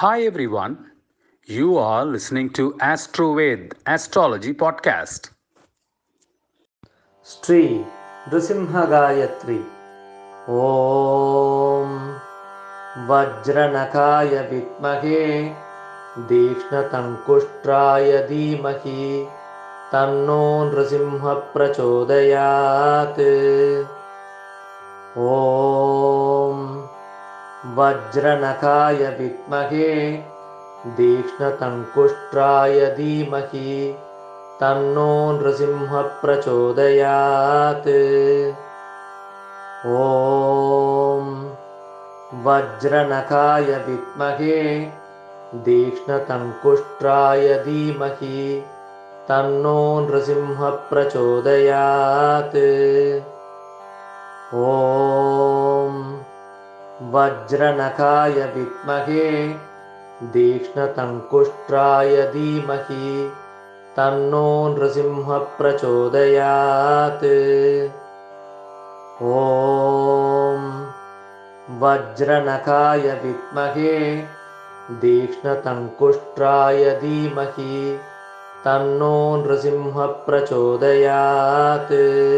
Hi everyone, you are listening to AstroVed Astrology Podcast. Shri नृसिंहगायत्री ॐ वज्रनखाय विद्महे तीक्ष्णतङ्कुष्ट्राय धीमहि तन्नो नृसिंहः प्रचोदयात्। ॐ वज्रनखाय विद्महे तीक्ष्णतङ्कुष्ट्राय धीमहि तन्नो नृसिंहः प्रचोदयात्। ॐ वज्रनखाय विद्महे तीक्ष्णतङ्कुष्ट्राय धीमहि तन्नो नृसिंहः प्रचोदयात्। ॐ वज्रनखाय विद्महे तीक्ष्णतङ्कुष्ट्राय धीमहि तन्नो नृसिंहः प्रचोदयात्। ॐ वज्रनखाय विद्महे तीक्ष्णतङ्कुष्ट्राय धीमहि तन्नो नृसिंहः प्रचोदयात्।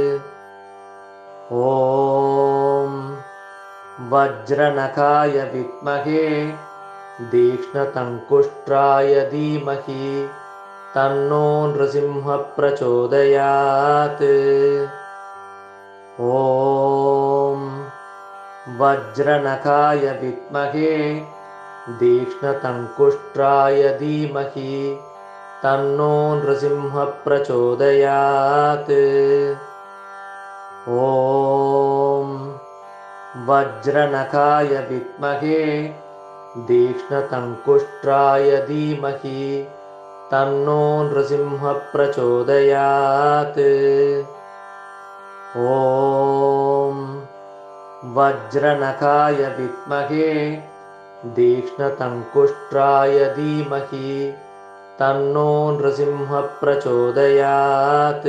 ॐ वज्रनखाय विद्महे तीक्ष्णतङ्कुष्ट्राय धीमहि तन्नो नृसिंहः प्रचोदयात्। ॐ वज्रनखाय विद्महे तीक्ष्णतङ्कुष्ट्राय धीमहि तन्नो नृसिंहः प्रचोदयात्। ॐ वज्रनखाय विद्महे तीक्ष्णतङ्कुष्ट्राय धीमहि तन्नो नृसिंहः प्रचोदयात्। ॐ वज्रनखाय विद्महे तीक्ष्णतङ्कुष्ट्राय धीमहि तन्नो नृसिंहः प्रचोदयात्।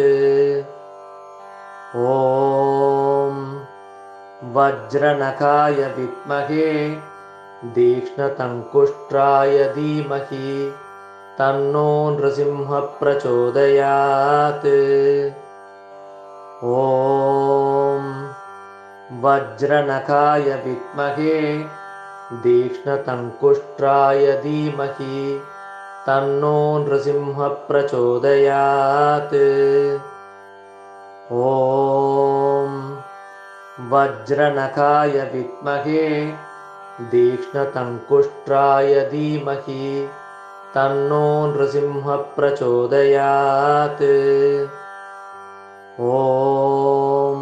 ॐ वज्रनखाय विद्महे तीक्ष्णतङ्कुष्ट्राय धीमहि तन्नो नृसिंहः प्रचोदयात्। ॐ वज्रनखाय विद्महे तीक्ष्णतङ्कुष्ट्राय धीमहि तन्नो नृसिंहः प्रचोदयात्। ॐ वज्रनखाय विद्महे तीक्ष्णतङ्कुष्ट्राय धीमहि तन्नो नृसिंहः प्रचोदयात्। ॐ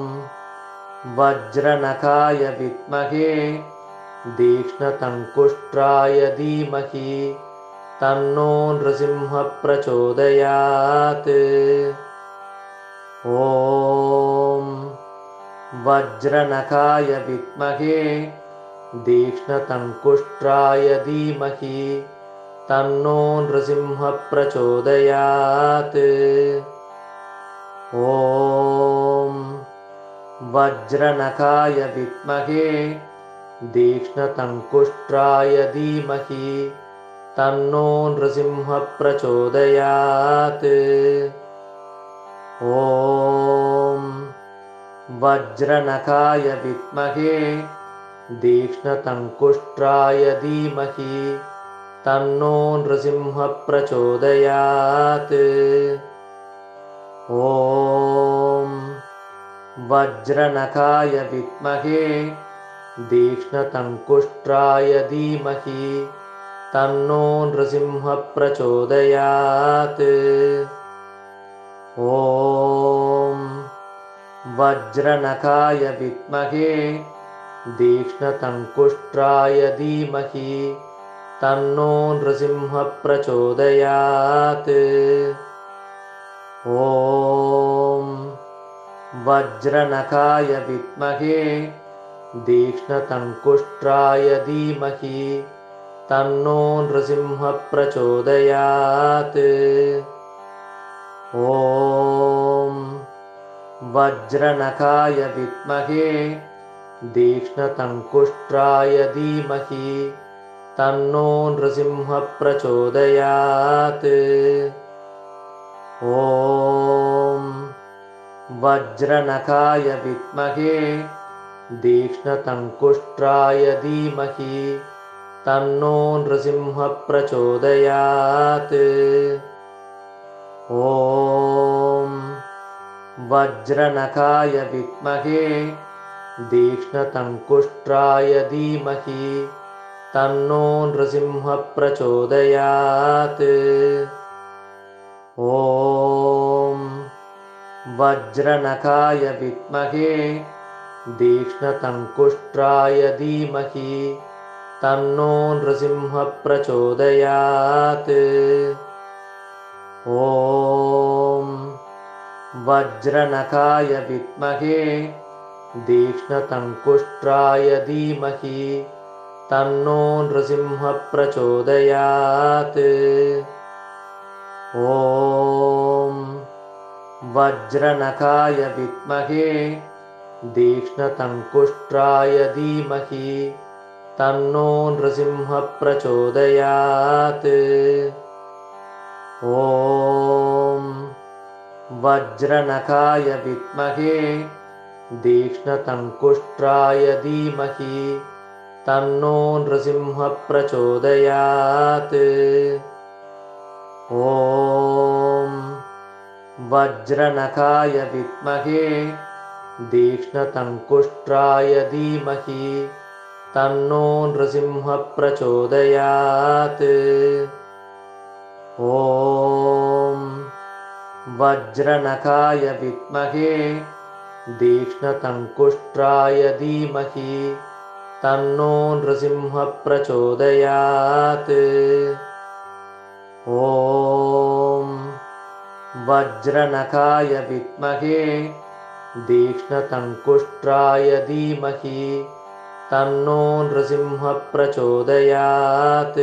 वज्रनखाय विद्महे तीक्ष्णतङ्कुष्ट्राय धीमहि तन्नो नृसिंहः प्रचोदयात्। ॐ वज्रनखाय विद्महे तीक्ष्णतङ्कुष्ट्राय धीमहि तन्नो नृसिंहः प्रचोदयात्। ॐ वज्रनखाय विद्महे तीक्ष्णतङ्कुष्ट्राय धीमहि तन्नो नृसिंहः प्रचोदयात्। ॐ वज्रनखाय विद्महे तीक्ष्णतङ्कुष्ट्राय धीमहि तन्नो नृसिंहः प्रचोदयात्। ॐ वज्रनखाय विद्महे तीक्ष्णतङ्कुष्ट्राय धीमहि तन्नो नृसिंहः प्रचोदयात्। ॐ वज्रनखाय विद्महे तीक्ष्णतङ्कुष्ट्राय धीमहि तन्नो नृसिंहः प्रचोदयात्। ॐ वज्रनखाय विद्महे तीक्ष्णतङ्कुष्ट्राय धीमहि तन्नो नृसिंहः प्रचोदयात्। ॐ वज्रनखाय विद्महे तीक्ष्णतङ्कुष्ट्राय धीमहि तन्नो नृसिंहः प्रचोदयात्। ॐ वज्रनखाय विद्महे तीक्ष्णतङ्कुष्ट्राय धीमहि तन्नो नृसिंहः प्रचोदयात्। ॐ वज्रनखाय विद्महे तीक्ष्णतङ्कुष्ट्राय धीमहि तन्नो नृसिंहः प्रचोदयात्। ॐ वज्रनखाय विद्महे तीक्ष्णतङ्कुष्ट्राय धीमहि तन्नो नृसिंहः प्रचोदयात्। ॐ वज्रनखाय विद्महे तीक्ष्णतङ्कुष्ट्राय धीमहि तन्नो नृसिंहः प्रचोदयात्। ॐ वज्रनखाय विद्महे तीक्ष्णतङ्कुष्ट्राय धीमहि तन्नो नृसिंहः प्रचोदयात्। ॐ वज्रनखाय विद्महे तीक्ष्णतङ्कुष्ट्राय धीमहि तन्नो नृसिंहः प्रचोदयात्। ॐ वज्रनखाय विद्महे तीक्ष्णतङ्कुष्ट्राय धीमहि तन्नो नृसिंहः प्रचोदयात्। ॐ वज्रनखाय विद्महे तीक्ष्णतङ्कुष्ट्राय धीमहि तन्नो नृसिंहः प्रचोदयात्। ॐ वज्रनखाय विद्महे तीक्ष्णतङ्कुष्ट्राय धीमहि तन्नो नृसिंहः प्रचोदयात्।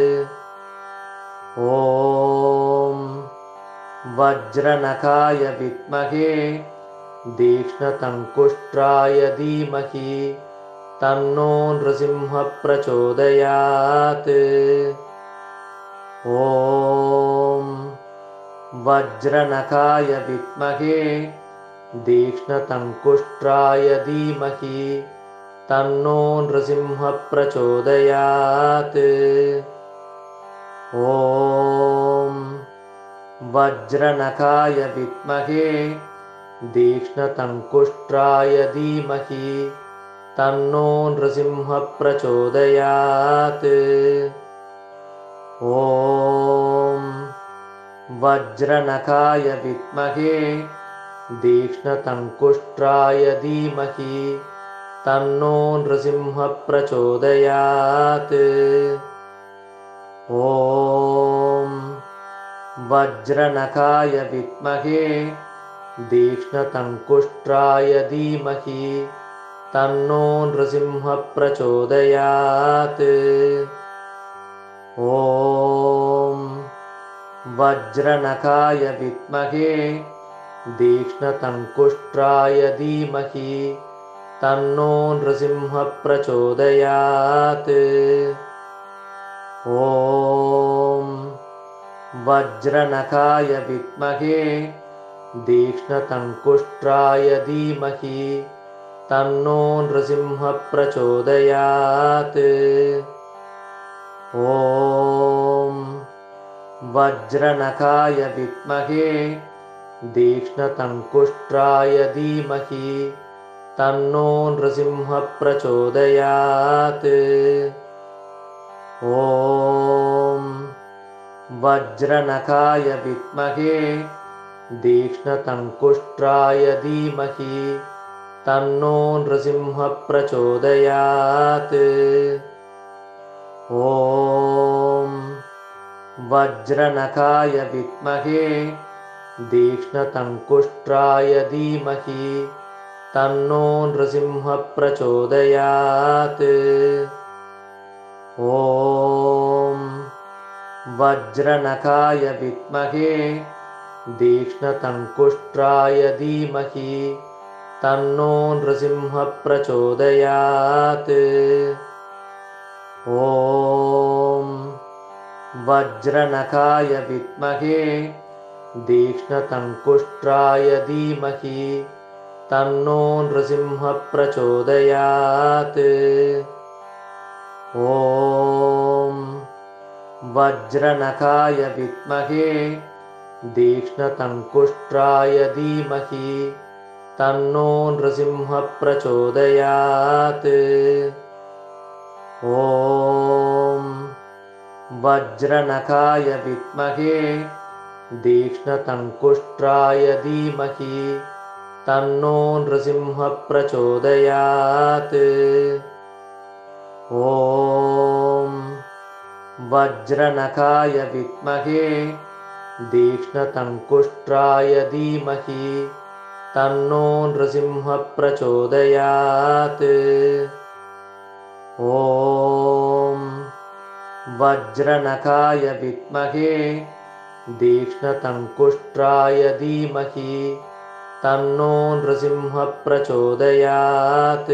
ॐ वज्रनखाय विद्महे तीक्ष्णतङ्कुष्ट्राय धीमहि तन्नो नृसिंहः प्रचोदयात्। ॐ वज्रनखाय विद्महे तीक्ष्णतङ्कुष्ट्राय धीमहि तन्नो नृसिंहः प्रचोदयात्। ॐ वज्रनखाय विद्महे तीक्ष्णतङ्कुष्ट्राय धीमहि तन्नो नृसिंहः प्रचोदयात्। ॐ वज्रनखाय विद्महे तीक्ष्णतङ्कुष्ट्राय धीमहि तन्नो नृसिंहः प्रचोदयात्। ॐ वज्रनखाय विद्महे तीक्ष्णतङ्कुष्ट्राय धीमहि तन्नो नृसिंहः प्रचोदयात्। ॐ वज्रनखाय विद्महे तीक्ष्णतङ्कुष्ट्राय धीमहि तन्नो नृसिंहः प्रचोदयात्। ॐ वज्रनखाय विद्महे तीक्ष्णतङ्कुष्ट्राय धीमहि तन्नो नृसिंहः प्रचोदयात्। ॐ वज्रनखाय विद्महे तीक्ष्णतङ्कुष्ट्राय धीमहि तन्नो नृसिंहः प्रचोदयात्। ॐ वज्रनखाय विद्महे तीक्ष्णतङ्कुष्ट्राय धीमहि तन्नो नृसिंहः प्रचोदयात्। ॐ वज्रनखाय विद्महे तीक्ष्णतङ्कुष्ट्राय धीमहि तन्नो नृसिंहः प्रचोदयात्। ॐ वज्रनखाय विद्महे तीक्ष्णतङ्कुष्ट्राय धीमहि तन्नो नृसिंहः प्रचोदयात्। ॐ वज्रनखाय विद्महे तीक्ष्णतङ्कुष्ट्राय धीमहि तन्नो नृसिंहः प्रचोदयात्। ॐ वज्रनखाय विद्महे तीक्ष्णतङ्कुष्ट्राय धीमहि तन्नो नृसिंहः प्रचोदयात्। ॐ वज्रनखाय विद्महे तीक्ष्णतङ्कुष्ट्राय धीमहि तन्नो नृसिंहः प्रचोदयात्। ॐ वज्रनखाय विद्महे तीक्ष्णतङ्कुष्ट्राय धीमहि तन्नो नृसिंहः प्रचोदयात्। ॐ वज्रनखाय विद्महे तीक्ष्णतङ्कुष्ट्राय धीमहि तन्नो नृसिंहः प्रचोदयात्।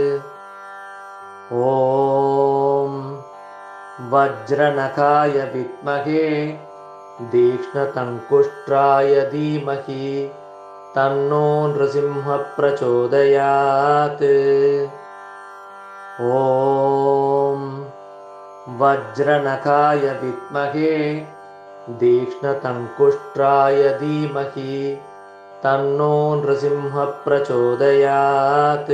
ॐ वज्रनखाय विद्महे तीक्ष्णतङ्कुष्ट्राय धीमहि तन्नो नृसिंहः प्रचोदयात्। ॐ वज्रनखाय विद्महे तीक्ष्णतङ्कुष्ट्राय धीमहि तन्नो नृसिंहः प्रचोदयात्।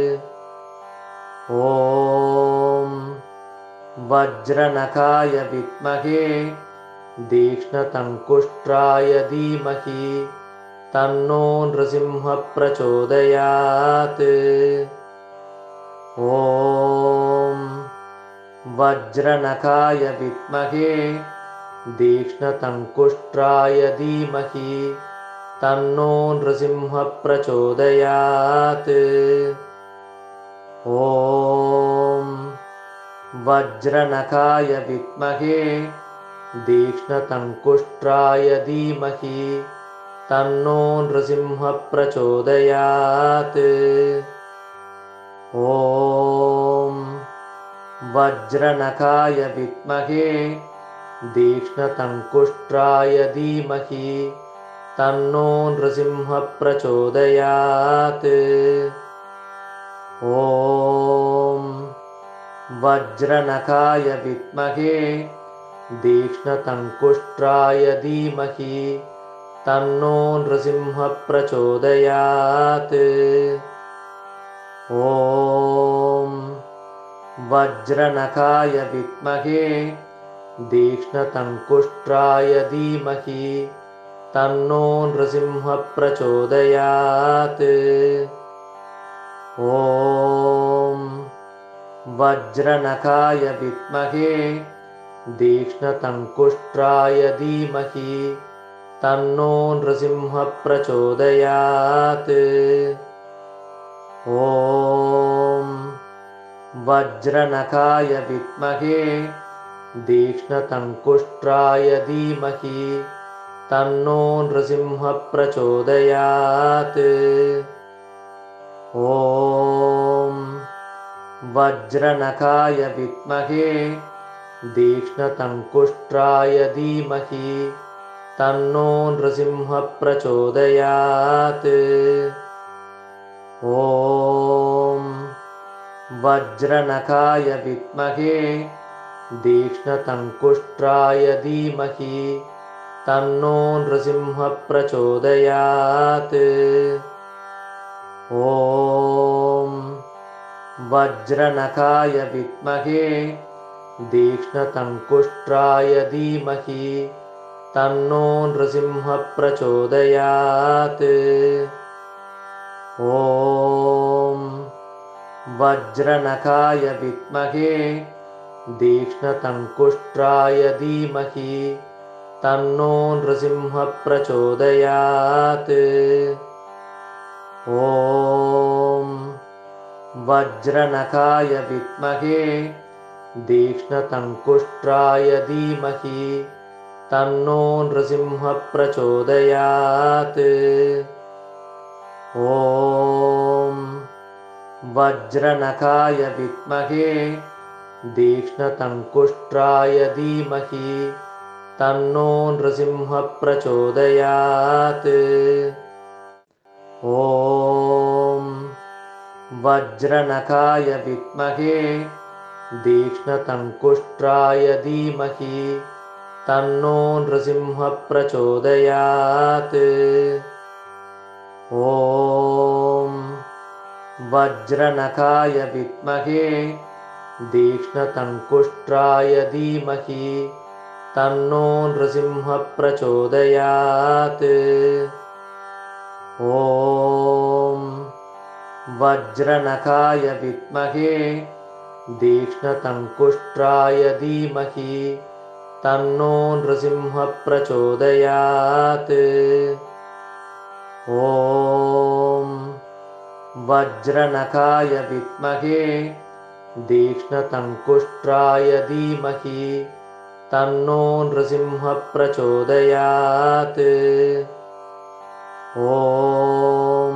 ॐ वज्रनखाय विद्महे तीक्ष्णतङ्कुष्ट्राय धीमहि तन्नो नृसिंहः प्रचोदयात्। ॐ वज्रनखाय विद्महे तीक्ष्णतङ्कुष्ट्राय धीमहि तन्नो नृसिंहः प्रचोदयात्। ॐ वज्रनखाय विद्महे तीक्ष्णतङ्कुष्ट्राय धीमहि तन्नो नृसिंहः प्रचोदयात्। ॐ वज्रनखाय विद्महे तीक्ष्णतङ्कुष्ट्राय धीमहि तन्नो नृसिंहः प्रचोदयात्। ॐ वज्रनखाय विद्महे तीक्ष्णतङ्कुष्ट्राय धीमहि तन्नो नृसिंहः प्रचोदयात्। ॐ वज्रनखाय विद्महे तीक्ष्णतङ्कुष्ट्राय धीमहि तन्नो नृसिंहः प्रचोदयात्। ॐ वज्रनखाय विद्महे तीक्ष्णतङ्कुष्ट्राय धीमहि तन्नो नृसिंहः प्रचोदयात्। ॐ वज्रनखाय विद्महे तीक्ष्णतङ्कुष्ट्राय धीमहि तन्नो नृसिंहः प्रचोदयात्। ॐ वज्रनखाय विद्महे तीक्ष्णतङ्कुष्ट्राय धीमहि तन्नो नृसिंहः प्रचोदयात्। ॐ वज्रनखाय विद्महे तीक्ष्णतङ्कुष्ट्राय धीमहि तन्नो नृसिंहः प्रचोदयात्। ॐ वज्रनखाय विद्महे तीक्ष्णतङ्कुष्ट्राय धीमहि तन्नो नृसिंहः प्रचोदयात्। ॐ वज्रनखाय विद्महे तीक्ष्णतङ्कुष्ट्राय धीमहि तन्नो नृसिंहः प्रचोदयात्। ॐ वज्रनखाय विद्महे तीक्ष्णतङ्कुष्ट्राय धीमहि तन्नो नृसिंहः प्रचोदयात्। ॐ वज्रनखाय विद्महे तीक्ष्णतङ्कुष्ट्राय धीमहि तन्नो नृसिंहः प्रचोदयात्। ॐ वज्रनखाय विद्महे तीक्ष्णतङ्कुष्ट्राय धीमहि तन्नो नृसिंहः प्रचोदयात्। ॐ वज्रनखाय विद्महे तीक्ष्णतङ्कुष्ट्राय धीमहि तन्नो नृसिंहः प्रचोदयात्। ॐ वज्रनखाय विद्महे तीक्ष्णतङ्कुष्ट्राय धीमहि तन्नो नृसिंहः प्रचोदयात्। ॐ वज्रनखाय विद्महे तीक्ष्णतङ्कुष्ट्राय धीमहि तन्नो नृसिंहः प्रचोदयात्। ॐ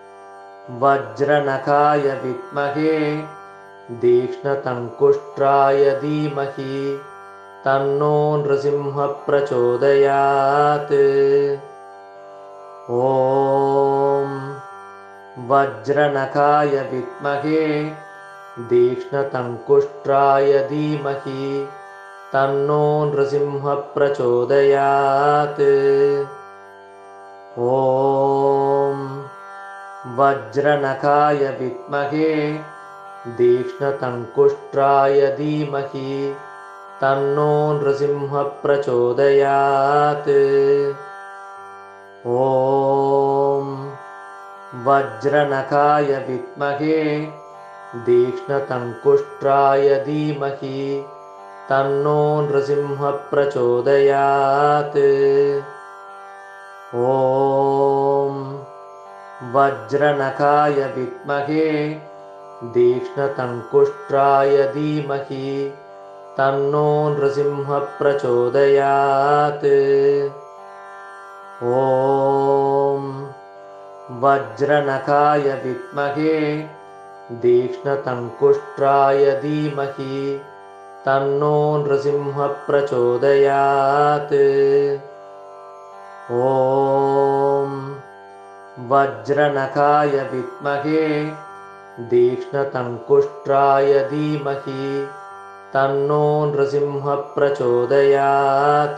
वज्रनखाय विद्महे तीक्ष्णतङ्कुष्ट्राय धीमहि तन्नो नृसिंहः प्रचोदयात्। ॐ वज्रनखाय विद्महे तीक्ष्णतङ्कुष्ट्राय धीमहि तन्नो नृसिंहः प्रचोदयात्। ॐ वज्रनखाय विद्महे तीक्ष्णतङ्कुष्ट्राय धीमहि तन्नो नृसिंहः प्रचोदयात्। ॐ वज्रनखाय विद्महे तीक्ष्णतङ्कुष्ट्राय धीमहि तन्नो नृसिंहः प्रचोदयात्। ॐ वज्रनखाय विद्महे तीक्ष्णतङ्कुष्ट्राय धीमहि तन्नो नृसिंहः प्रचोदयात्। ॐ वज्रनखाय विद्महे तीक्ष्णतङ्कुष्ट्राय धीमहि तन्नो नृसिंहः प्रचोदयात्। ॐ वज्रनखाय विद्महे तीक्ष्णतङ्कुष्ट्राय धीमहि तन्नो नृसिंहः प्रचोदयात्।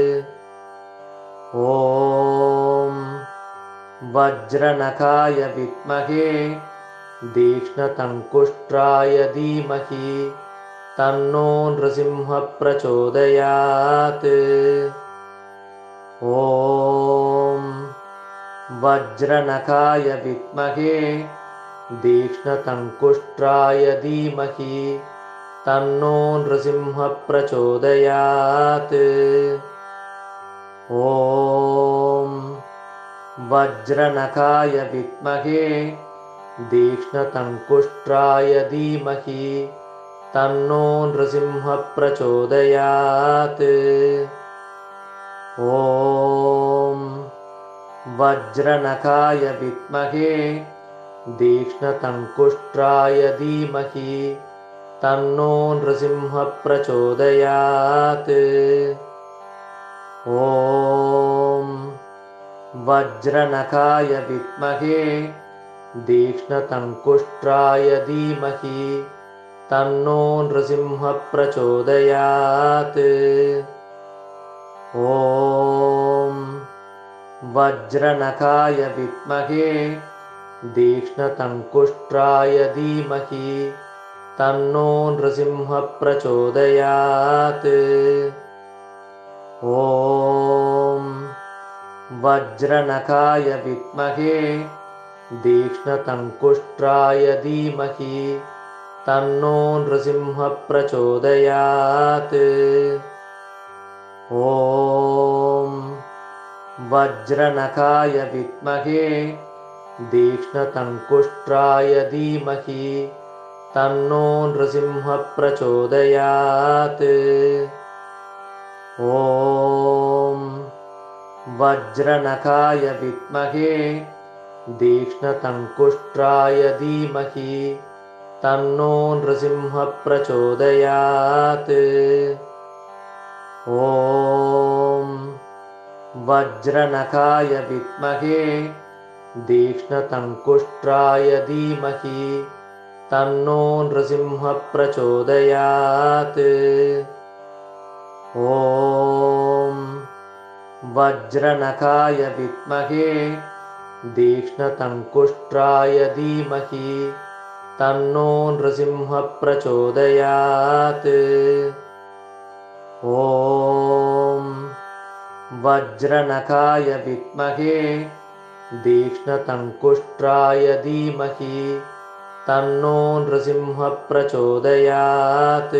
ॐ वज्रनखाय विद्महे तीक्ष्णतङ्कुष्ट्राय धीमहि तन्नो नृसिंहः प्रचोदयात्। ॐ वज्रनखाय विद्महे तीक्ष्णतङ्कुष्ट्राय धीमहि तन्नो नृसिंहः प्रचोदयात्। ॐ वज्रनखाय विद्महे तीक्ष्णतङ्कुष्ट्राय धीमहि तन्नो नृसिंहः प्रचोदयात्। ॐ वज्रनखाय विद्महे तीक्ष्णतङ्कुष्ट्राय धीमहि तन्नो नृसिंहः प्रचोदयात्। ॐ वज्रनखाय विद्महे तीक्ष्णतङ्कुष्ट्राय धीमहि तन्नो नृसिंहः प्रचोदयात्। ॐ वज्रनखाय विद्महे तीक्ष्णतङ्कुष्ट्राय धीमहि तन्नो नृसिंहः प्रचोदयात्। ॐ वज्रनखाय विद्महे तीक्ष्णतङ्कुष्ट्राय धीमहि तन्नो नृसिंहः प्रचोदयात्। ॐ वज्रनखाय विद्महे तीक्ष्णतङ्कुष्ट्राय धीमहि तन्नो नृसिंहः प्रचोदयात्। ॐ वज्रनखाय विद्महे तीक्ष्णतङ्कुष्ट्राय धीमहि तन्नो नृसिंहः प्रचोदयात्। ॐ वज्रनखाय विद्महे तीक्ष्णतङ्कुष्ट्राय धीमहि तन्नो नृसिंहः प्रचोदयात्। ॐ वज्रनखाय विद्महे तीक्ष्णतङ्कुष्ट्राय धीमहि तन्नो नृसिंहः प्रचोदयात्। ॐ वज्रनखाय विद्महे तीक्ष्णतङ्कुष्ट्राय धीमहि तन्नो नृसिंहः प्रचोदयात्।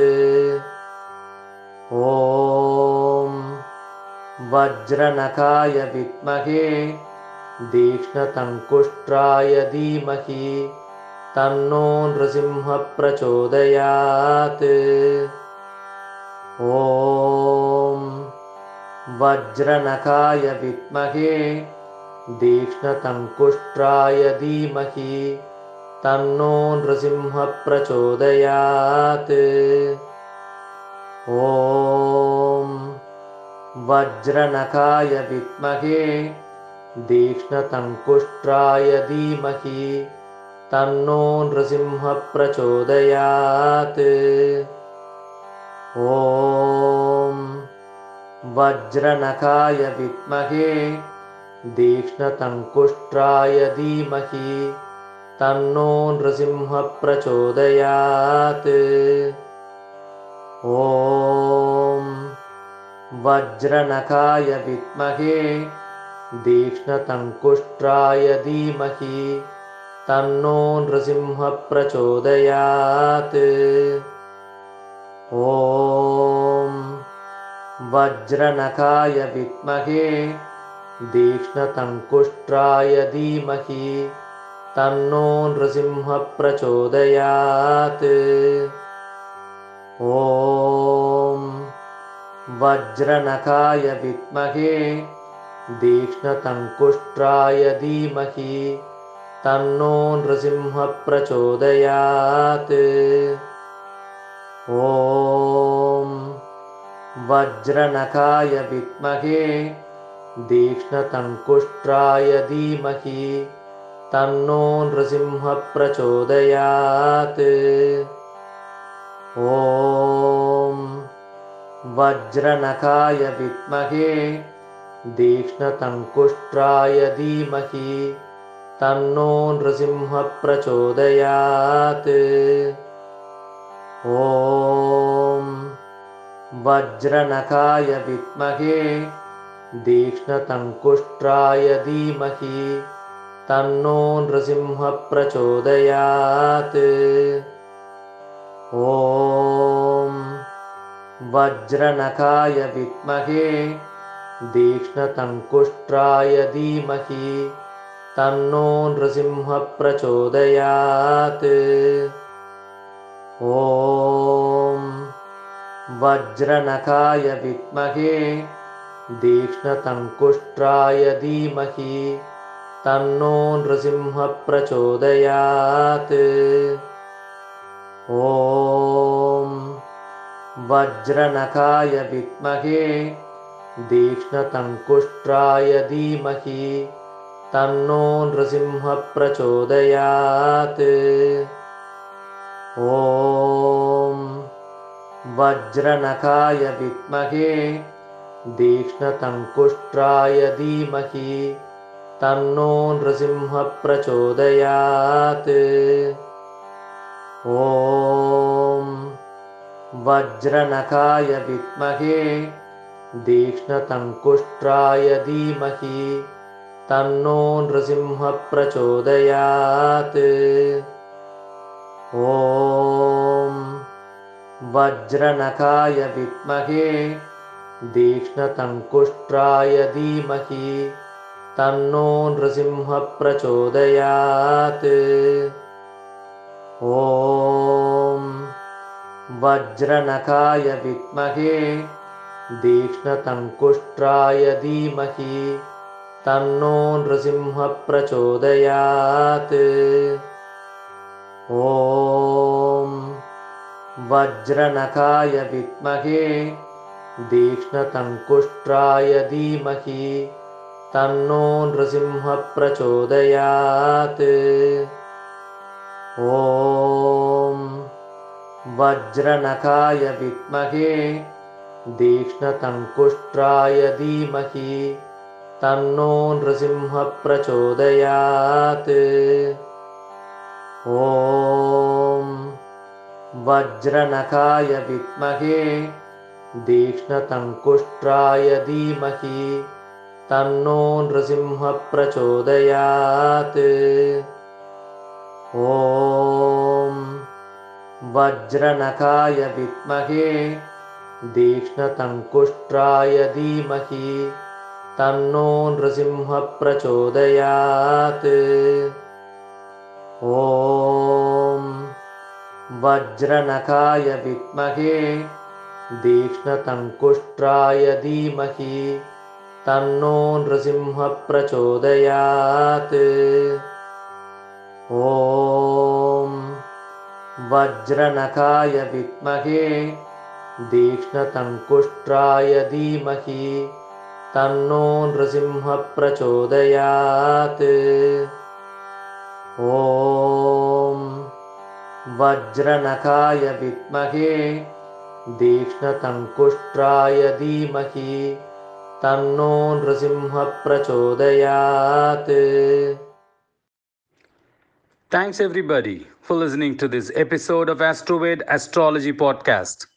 ॐ वज्रनखाय विद्महे तीक्ष्णतङ्कुष्ट्राय धीमहि तन्नो नृसिंहः प्रचोदयात्। ॐ वज्रनखाय विद्महे तीक्ष्णतङ्कुष्ट्राय धीमहि तन्नो नृसिंहः प्रचोदयात्। ॐ वज्रनखाय विद्महे तीक्ष्णतङ्कुष्ट्राय धीमहि तन्नो नृसिंहः प्रचोदयात्। ॐ वज्रनखाय विद्महे तीक्ष्णतङ्कुष्ट्राय धीमहि तन्नो नृसिंहः प्रचोदयात्। ॐ वज्रनखाय विद्महे तीक्ष्णतङ्कुष्ट्राय धीमहि तन्नो नृसिंहः प्रचोदयात्। ॐ वज्रनखाय विद्महे तीक्ष्णतङ्कुष्ट्राय धीमहि तन्नो नृसिंहः प्रचोदयात्। ॐ वज्रनखाय विद्महे तीक्ष्णतङ्कुष्ट्राय धीमहि तन्नो नृसिंहः प्रचोदयात्। ॐ वज्रनखाय विद्महे तीक्ष्णतङ्कुष्ट्राय धीमहि तन्नो नृसिंहः प्रचोदयात्। ॐ वज्रनखाय विद्महे तीक्ष्णतङ्कुष्ट्राय धीमहि तन्नो नृसिंहः प्रचोदयात्। ॐ वज्रनखाय विद्महे तीक्ष्णतङ्कुष्ट्राय धीमहि तन्नो नृसिंहः प्रचोदयात्। ॐ वज्रनखाय विद्महे तीक्ष्णतङ्कुष्ट्राय धीमहि तन्नो नृसिंहः प्रचोदयात्। ॐ वज्रनखाय विद्महे तीक्ष्णतङ्कुष्ट्राय धीमहि तन्नो नृसिंहः प्रचोदयात्। ॐ वज्रनखाय विद्महे तीक्ष्णतङ्कुष्ट्राय धीमहि तन्नो नृसिंहः प्रचोदयात्। ॐ वज्रनखाय विद्महे तीक्ष्णतङ्कुष्ट्राय धीमहि तन्नो नृसिंहः प्रचोदयात्। ॐ वज्रनखाय विद्महे तीक्ष्णतङ्कुष्ट्राय धीमहि तन्नो नृसिंहः प्रचोदयात्। ॐ वज्रनखाय विद्महे तीक्ष्णतङ्कुष्ट्राय धीमहि तन्नो नृसिंहः प्रचोदयात्। ॐ वज्रनखाय विद्महे तीक्ष्णतङ्कुष्ट्राय धीमहि तन्नो नृसिंहः प्रचोदयात्। ॐ वज्रनखाय विद्महे तीक्ष्णतङ्कुष्ट्राय धीमहि तन्नो नृसिंहः प्रचोदयात्। ॐ वज्रनखाय विद्महे तीक्ष्णतङ्कुष्ट्राय धीमहि तन्नो नृसिंहः प्रचोदयात्। ॐ वज्रनखाय विद्महे तीक्ष्णतङ्कुष्ट्राय धीमहि तन्नो नृसिंहः प्रचोदयात्। ॐ वज्रनखाय विद्महे तीक्ष्णतङ्कुष्ट्राय धीमहि तन्नो नृसिंहः प्रचोदयात्। ॐ वज्रनखाय विद्महे तीक्ष्णतङ्कुष्ट्राय धीमहि तन्नो नृसिंहः प्रचोदयात्। ॐ वज्रनखाय विद्महे तीक्ष्णतङ्कुष्ट्राय धीमहि तन्नो नृसिंहः प्रचोदयात्। ॐ वज्रनखाय विद्महे तीक्ष्णतङ्कुष्ट्राय धीमहि तन्नो नृसिंहः प्रचोदयात्। Thanks everybody for listening to this episode of AstroVed Astrology Podcast.